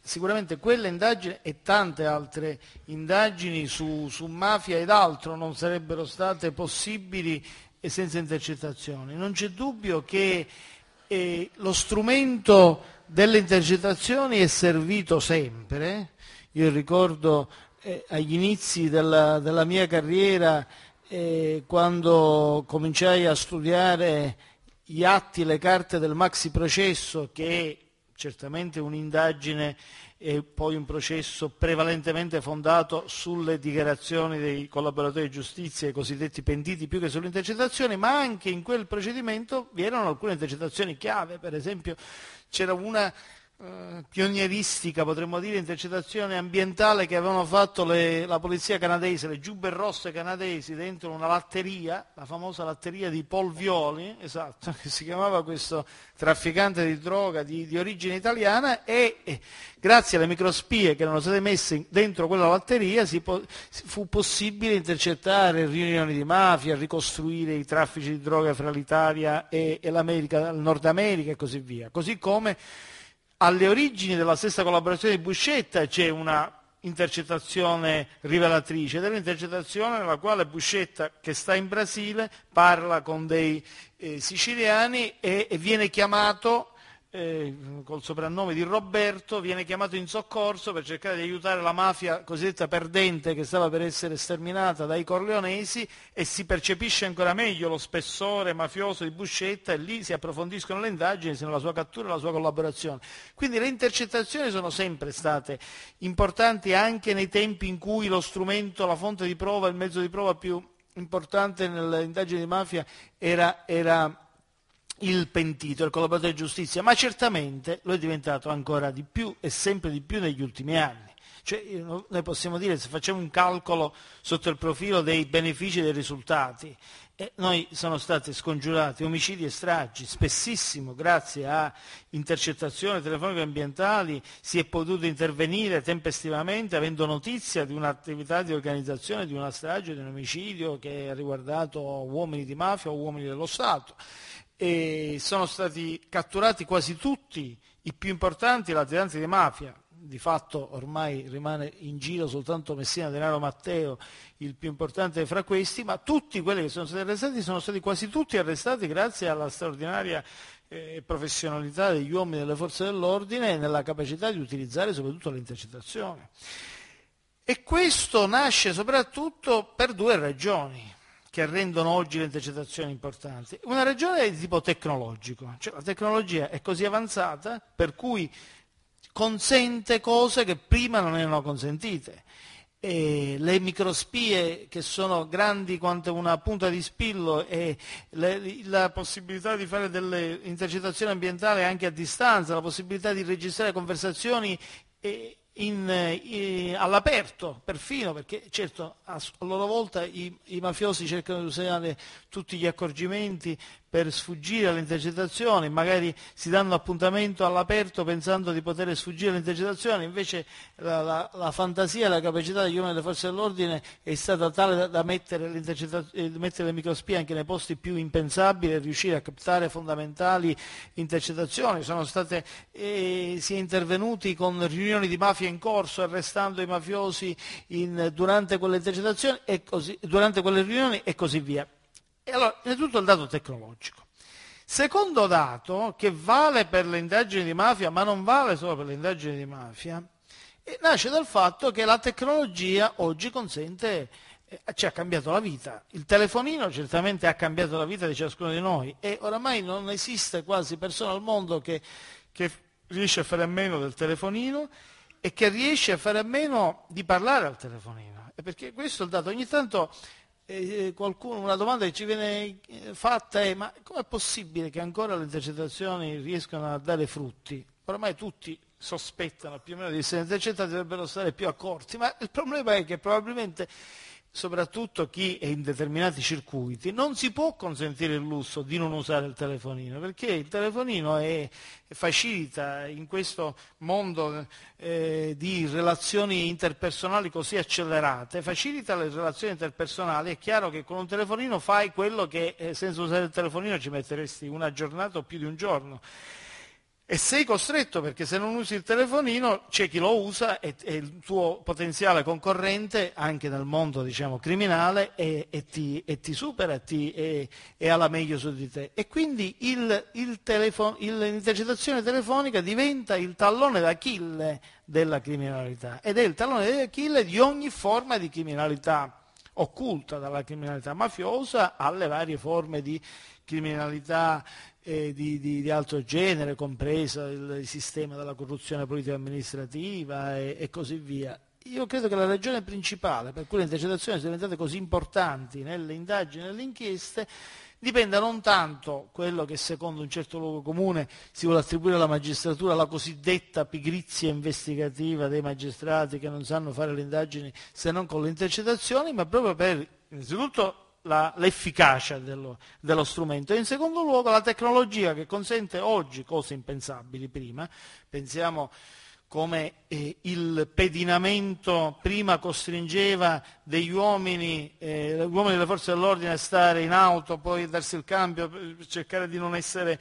sicuramente quella indagine e tante altre indagini su mafia ed altro non sarebbero state possibili senza intercettazioni. Non c'è dubbio che lo strumento delle intercettazioni è servito sempre. Io ricordo agli inizi della mia carriera, quando cominciai a studiare gli atti, le carte del maxi processo, che è certamente un'indagine e poi un processo prevalentemente fondato sulle dichiarazioni dei collaboratori di giustizia, i cosiddetti pentiti, più che sulle intercettazioni, ma anche in quel procedimento vi erano alcune intercettazioni chiave. Per esempio c'era una pionieristica, potremmo dire, intercettazione ambientale che avevano fatto la polizia canadese, le giubbe rosse canadesi, dentro una latteria, la famosa latteria di Paul Violi, esatto, che si chiamava questo trafficante di droga di origine italiana, e grazie alle microspie che erano state messe dentro quella latteria fu possibile intercettare riunioni di mafia, ricostruire i traffici di droga fra l'Italia e l'America, il Nord America e così via. Così come alle origini della stessa collaborazione di Buscetta c'è una intercettazione rivelatrice, dell'intercettazione nella quale Buscetta, che sta in Brasile, parla con dei siciliani e viene chiamato col soprannome di Roberto, viene chiamato in soccorso per cercare di aiutare la mafia cosiddetta perdente che stava per essere sterminata dai corleonesi, e si percepisce ancora meglio lo spessore mafioso di Buscetta e lì si approfondiscono le indagini sino alla sua cattura e alla sua collaborazione. Quindi le intercettazioni sono sempre state importanti anche nei tempi in cui lo strumento, la fonte di prova, il mezzo di prova più importante nelle indagini di mafia era il pentito, il collaboratore di giustizia, ma certamente lo è diventato ancora di più e sempre di più negli ultimi anni. Cioè, noi possiamo dire, se facciamo un calcolo sotto il profilo dei benefici e dei risultati, noi sono stati scongiurati omicidi e stragi, spessissimo grazie a intercettazioni telefoniche ambientali si è potuto intervenire tempestivamente avendo notizia di un'attività di organizzazione, di una strage, di un omicidio che ha riguardato uomini di mafia o uomini dello Stato. E sono stati catturati quasi tutti i più importanti latitanti di mafia. Di fatto ormai rimane in giro soltanto Messina Denaro Matteo, il più importante fra questi, ma tutti quelli che sono stati quasi tutti arrestati grazie alla straordinaria professionalità degli uomini delle forze dell'ordine e nella capacità di utilizzare soprattutto le intercettazioni. E questo nasce soprattutto per due ragioni che rendono oggi le intercettazioni importanti. Una ragione è di tipo tecnologico, cioè la tecnologia è così avanzata per cui consente cose che prima non erano consentite. E le microspie, che sono grandi quanto una punta di spillo, e la possibilità di fare delle intercettazioni ambientali anche a distanza, la possibilità di registrare conversazioni all'aperto perfino, perché certo a loro volta i mafiosi cercano di usare tutti gli accorgimenti per sfuggire alle intercettazioni, magari si danno appuntamento all'aperto pensando di poter sfuggire alle intercettazioni, invece la fantasia e la capacità degli uomini delle forze dell'ordine è stata tale da mettere le microspie anche nei posti più impensabili e riuscire a captare fondamentali intercettazioni. Si è intervenuti con riunioni di mafia in corso, arrestando i mafiosi durante quelle intercettazioni durante quelle riunioni e così via. E allora, innanzitutto il dato tecnologico. Secondo dato, che vale per le indagini di mafia, ma non vale solo per le indagini di mafia, nasce dal fatto che la tecnologia oggi ci ha cambiato la vita. Il telefonino certamente ha cambiato la vita di ciascuno di noi e oramai non esiste quasi persona al mondo che riesce a fare a meno del telefonino e che riesce a fare a meno di parlare al telefonino. E perché questo è il dato. Ogni tanto una domanda che ci viene fatta è: ma com'è possibile che ancora le intercettazioni riescano a dare frutti? Ormai tutti sospettano più o meno di essere intercettati, dovrebbero stare più accorti, ma il problema è che probabilmente soprattutto chi è in determinati circuiti non si può consentire il lusso di non usare il telefonino, perché il telefonino facilita in questo mondo di relazioni interpersonali così accelerate, facilita le relazioni interpersonali. È chiaro che con un telefonino fai quello che senza usare il telefonino ci metteresti una giornata o più di un giorno. E sei costretto, perché se non usi il telefonino c'è chi lo usa e il tuo potenziale concorrente anche nel mondo, diciamo, criminale e ti supera e ha la meglio su di te. E quindi l'intercettazione telefonica diventa il tallone d'Achille della criminalità ed è il tallone d'Achille di ogni forma di criminalità occulta, dalla criminalità mafiosa alle varie forme di criminalità di altro genere, compreso il sistema della corruzione politica amministrativa e così via. Io credo che la ragione principale per cui le intercettazioni sono diventate così importanti nelle indagini e nelle inchieste dipenda non tanto quello che secondo un certo luogo comune si vuole attribuire alla magistratura, la cosiddetta pigrizia investigativa dei magistrati che non sanno fare le indagini se non con le intercettazioni, ma proprio per innanzitutto l'efficacia dello strumento e in secondo luogo la tecnologia che consente oggi cose impensabili prima. Pensiamo come il pedinamento prima costringeva degli uomini delle forze dell'ordine a stare in auto, poi darsi il cambio per cercare di non essere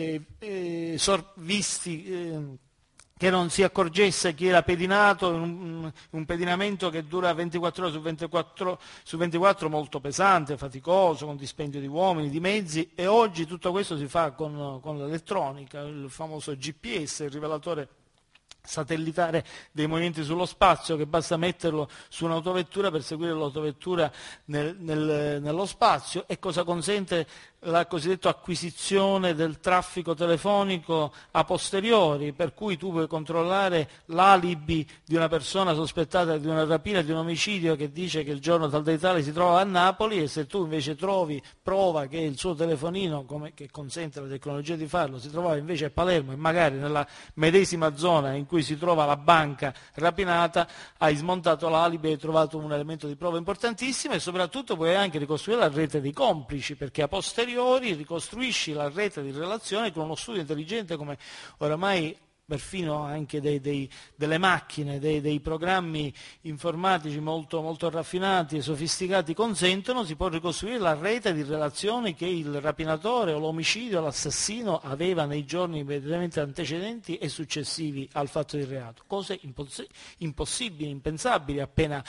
visti, che non si accorgesse chi era pedinato, un pedinamento che dura 24 ore su 24 molto pesante, faticoso, con dispendio di uomini, di mezzi, e oggi tutto questo si fa con l'elettronica, il famoso GPS, il rivelatore satellitare dei movimenti sullo spazio, che basta metterlo su un'autovettura per seguire l'autovettura nello spazio. E cosa consente la cosiddetta acquisizione del traffico telefonico a posteriori, per cui tu puoi controllare l'alibi di una persona sospettata di una rapina e di un omicidio che dice che il giorno tal dei tali si trova a Napoli, e se tu invece trovi prova che il suo telefonino, che consente la tecnologia di farlo, si trovava invece a Palermo e magari nella medesima zona in cui si trova la banca rapinata, hai smontato l'alibi e hai trovato un elemento di prova importantissimo, e soprattutto puoi anche ricostruire la rete dei complici, perché a posteriori ricostruisci la rete di relazione con uno studio intelligente, come oramai perfino anche delle macchine, dei programmi informatici molto, molto raffinati e sofisticati consentono. Si può ricostruire la rete di relazioni che il rapinatore o l'omicidio o l'assassino aveva nei giorni immediatamente antecedenti e successivi al fatto di reato. Cose impossibili, impensabili appena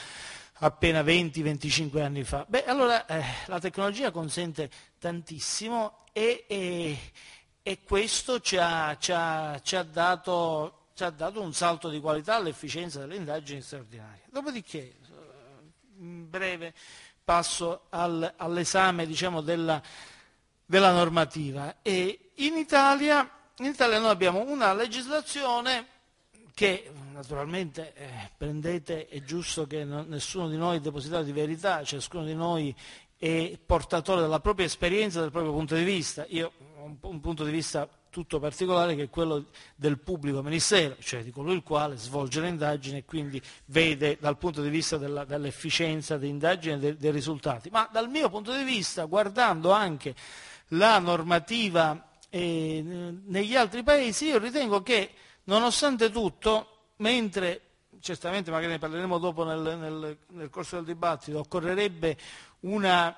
20-25 anni fa. Allora la tecnologia consente tantissimo e questo ci ha dato un salto di qualità all'efficienza delle indagini straordinarie. Dopodiché, in breve, passo all'esame, diciamo, della normativa. E in Italia noi abbiamo una legislazione che naturalmente prendete, è giusto che nessuno di noi è depositario di verità, ciascuno di noi è portatore della propria esperienza, del proprio punto di vista. Io ho un punto di vista tutto particolare, che è quello del pubblico ministero, cioè di colui il quale svolge le indagini e quindi vede dal punto di vista dell'efficienza delle indagini e dei risultati. Ma dal mio punto di vista, guardando anche la normativa negli altri paesi, io ritengo che nonostante tutto, mentre certamente magari ne parleremo dopo nel corso del dibattito, occorrerebbe una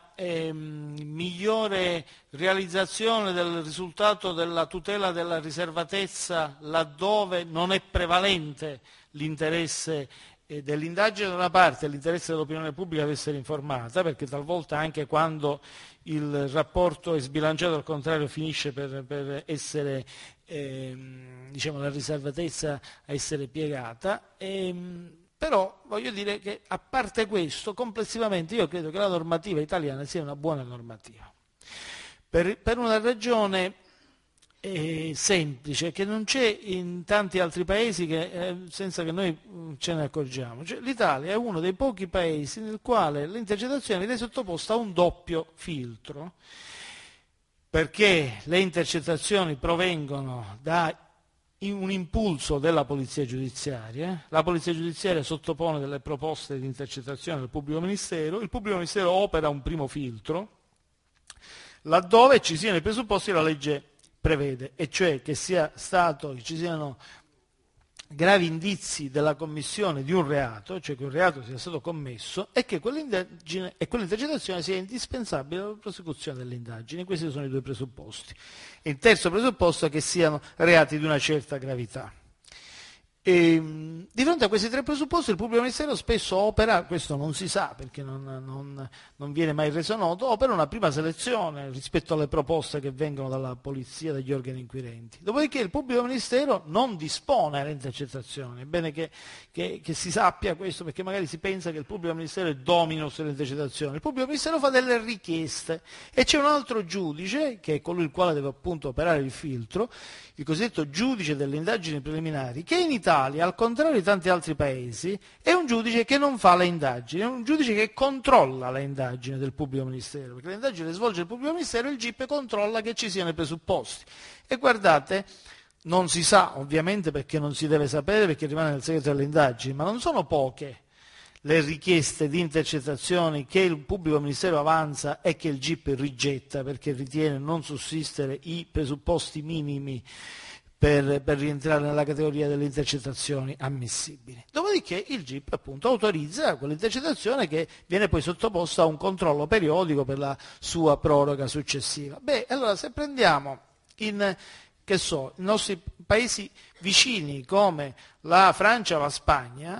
migliore realizzazione del risultato della tutela della riservatezza laddove non è prevalente l'interesse dell'indagine da una parte e l'interesse dell'opinione pubblica ad essere informata, perché talvolta anche quando il rapporto è sbilanciato, al contrario, finisce per essere diciamo, la riservatezza a essere piegata. Però voglio dire che, a parte questo, complessivamente io credo che la normativa italiana sia una buona normativa, per una ragione semplice, che non c'è in tanti altri paesi, senza che noi ce ne accorgiamo. Cioè, l'Italia è uno dei pochi paesi nel quale l'intercettazione viene sottoposta a un doppio filtro, perché le intercettazioni provengono da un impulso della polizia giudiziaria, la polizia giudiziaria sottopone delle proposte di intercettazione al pubblico ministero, il pubblico ministero opera un primo filtro, laddove ci siano i presupposti che la legge prevede, e cioè che ci siano gravi indizi della commissione di un reato, cioè che un reato sia stato commesso e che quell'indagine e quell'intercettazione sia indispensabile alla prosecuzione delle indagini. Questi sono i due presupposti. E il terzo presupposto è che siano reati di una certa gravità. Di fronte a questi tre presupposti il pubblico ministero spesso opera, questo non si sa perché non viene mai reso noto, opera una prima selezione rispetto alle proposte che vengono dalla polizia, dagli organi inquirenti. Dopodiché il pubblico ministero non dispone alle intercettazioni. È bene che si sappia questo, perché magari si pensa che il pubblico ministero è domino sulle intercettazioni. Il pubblico ministero fa delle richieste e c'è un altro giudice, che è colui il quale deve appunto operare il filtro, il cosiddetto giudice delle indagini preliminari, che in Italia, al contrario di tanti altri paesi, è un giudice che non fa le indagini, è un giudice che controlla le indagini del pubblico ministero, perché le indagini le svolge il pubblico ministero e il GIP controlla che ci siano i presupposti. E guardate, non si sa ovviamente perché non si deve sapere, perché rimane nel segreto delle indagini, ma non sono poche le richieste di intercettazioni che il pubblico ministero avanza e che il GIP rigetta perché ritiene non sussistere i presupposti minimi per rientrare nella categoria delle intercettazioni ammissibili. Dopodiché il GIP appunto autorizza quell'intercettazione che viene poi sottoposta a un controllo periodico per la sua proroga successiva. Allora se prendiamo i nostri paesi vicini come la Francia o la Spagna,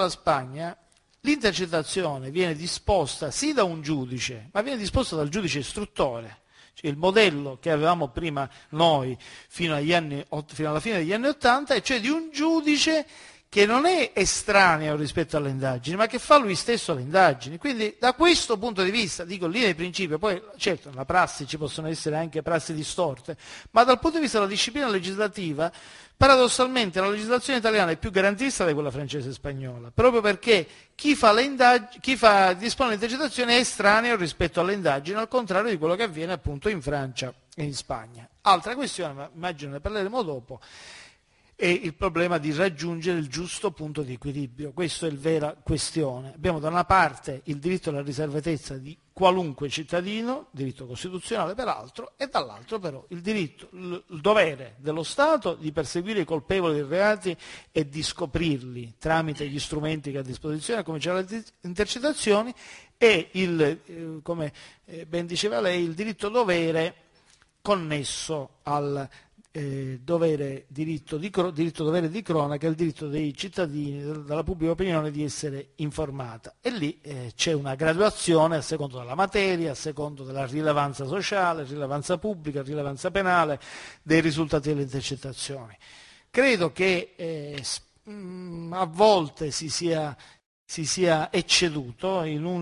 l'intercettazione viene disposta sì da un giudice, ma viene disposta dal giudice istruttore. Cioè il modello che avevamo prima noi fino alla fine degli anni '80, e cioè di un giudice che non è estraneo rispetto alle indagini, ma che fa lui stesso le indagini. Quindi da questo punto di vista, dico lì nel principio, poi certo nella prassi ci possono essere anche prassi distorte, ma dal punto di vista della disciplina legislativa, paradossalmente la legislazione italiana è più garantista di quella francese e spagnola, proprio perché chi dispone le intercettazioni è estraneo rispetto alle indagini, al contrario di quello che avviene appunto in Francia e in Spagna. Altra questione, ma immagino ne parleremo dopo, è il problema di raggiungere il giusto punto di equilibrio. Questa è la vera questione. Abbiamo da una parte il diritto alla riservatezza di qualunque cittadino, diritto costituzionale peraltro, e dall'altro però il dovere dello Stato di perseguire i colpevoli di reati e di scoprirli tramite gli strumenti che ha a disposizione, a cominciare dalle intercettazioni, e come ben diceva lei, il diritto-dovere connesso al diritto-dovere di cronaca, il diritto dei cittadini, della pubblica opinione di essere informata. E lì c'è una graduazione a secondo della materia, a secondo della rilevanza sociale, rilevanza pubblica, rilevanza penale dei risultati delle intercettazioni. Credo che a volte si sia ecceduto in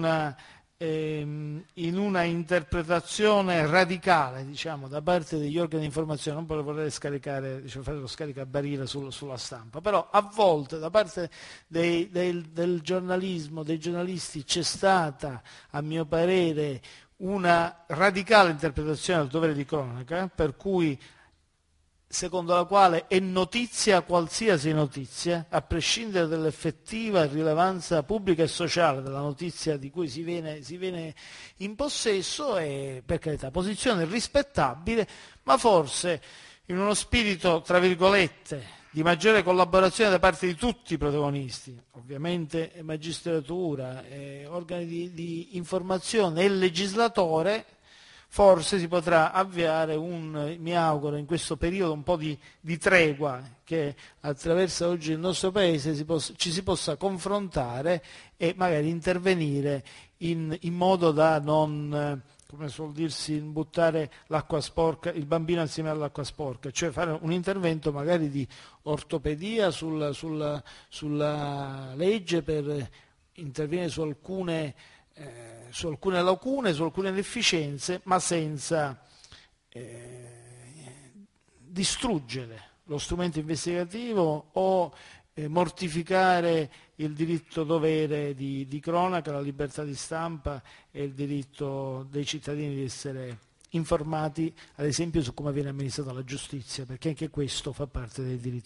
una interpretazione radicale, diciamo, da parte degli organi di informazione. Non vorrei fare lo scaricabarile sulla stampa, però a volte da parte del giornalismo, dei giornalisti, c'è stata, a mio parere, una radicale interpretazione del dovere di cronaca, per cui secondo la quale è notizia qualsiasi notizia, a prescindere dall'effettiva rilevanza pubblica e sociale della notizia di cui si viene in possesso, e per carità, posizione rispettabile, ma forse in uno spirito, tra virgolette, di maggiore collaborazione da parte di tutti i protagonisti, ovviamente magistratura, organi di informazione e il legislatore. Forse si potrà avviare mi auguro, in questo periodo un po' di tregua che attraversa oggi il nostro Paese, ci si possa confrontare e magari intervenire in modo da non, come suol dirsi, buttare l'acqua sporca, il bambino assieme all'acqua sporca, cioè fare un intervento magari di ortopedia sulla legge, per intervenire su alcune lacune, su alcune inefficienze, ma senza distruggere lo strumento investigativo o mortificare il diritto-dovere di cronaca, la libertà di stampa e il diritto dei cittadini di essere informati, ad esempio, su come viene amministrata la giustizia, perché anche questo fa parte dei diritti